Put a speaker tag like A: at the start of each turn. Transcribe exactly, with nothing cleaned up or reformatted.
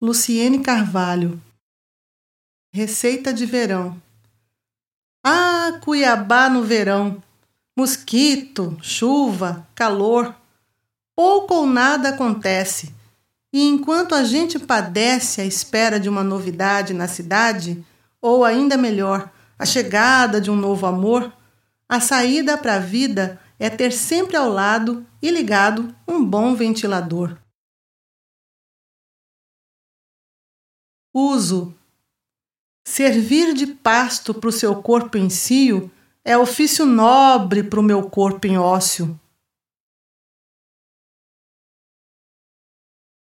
A: Luciene Carvalho. Receita de verão. Ah, Cuiabá no verão! Mosquito, chuva, calor. Pouco ou nada acontece. E enquanto a gente padece à espera de uma novidade na cidade, ou ainda melhor, a chegada de um novo amor, a saída para a vida é ter sempre ao lado e ligado um bom ventilador. Uso. Servir de pasto para o seu corpo em cio é ofício nobre para o meu corpo em ócio.